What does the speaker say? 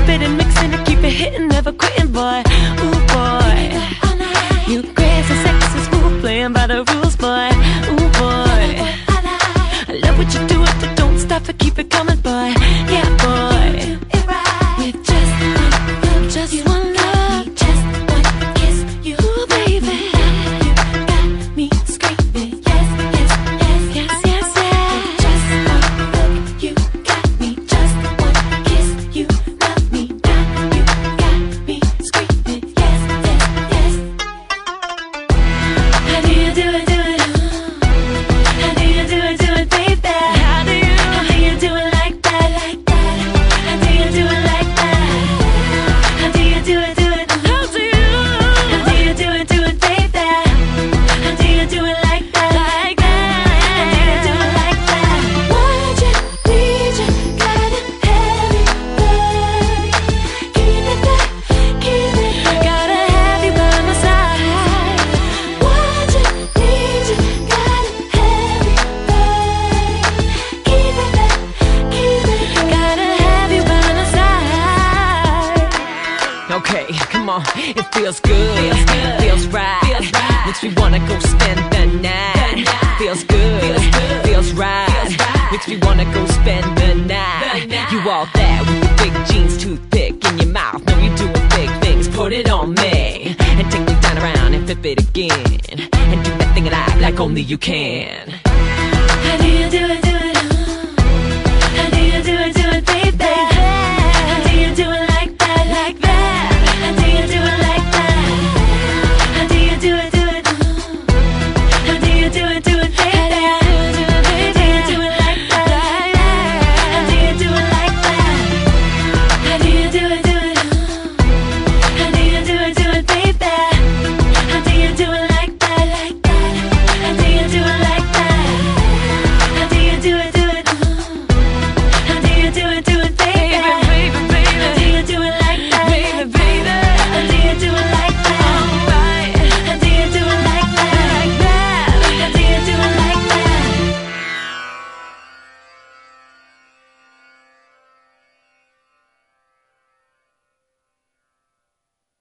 keep it and mixing it, keep it hitting, never quitting, boy. Ooh, boy. You crazy, sexy, smooth, playing by the rules, boy. Ooh, boy. I love what you do, but don't stop it, keep it coming, boy. Yeah, boy. With just one look, just one look, just one kiss, you, baby. You got me screaming, yes, yes, yes, yes, yes, yes. Just one look, you got me. Just one kiss, you knock me down. You got me screaming, yes, yes, yes. How do you do it, do it? How do you do it, baby? How do you do it like that, like that? How do you do it like that? How do you do it, do it? How do you do it, baby? How do you do it like that, like that? How do you do it like that? Want you, need you, got a heavy body. Keep it there, keep it there. Gotta have you by my side. Want you, need you, got a heavy body. Keep it there, keep it there. Gotta have you by my side. Okay, come on, it feels good, feels right, makes me wanna go spend the night. Feels good, feels right, makes me wanna go spend the night. You all there with the big jeans, toothpick in your mouth, know you're doing big things, put it on me, and take me down around and flip it again, and do that thing like only you can. How do you do it, do it? How do you do it, baby? How do you do it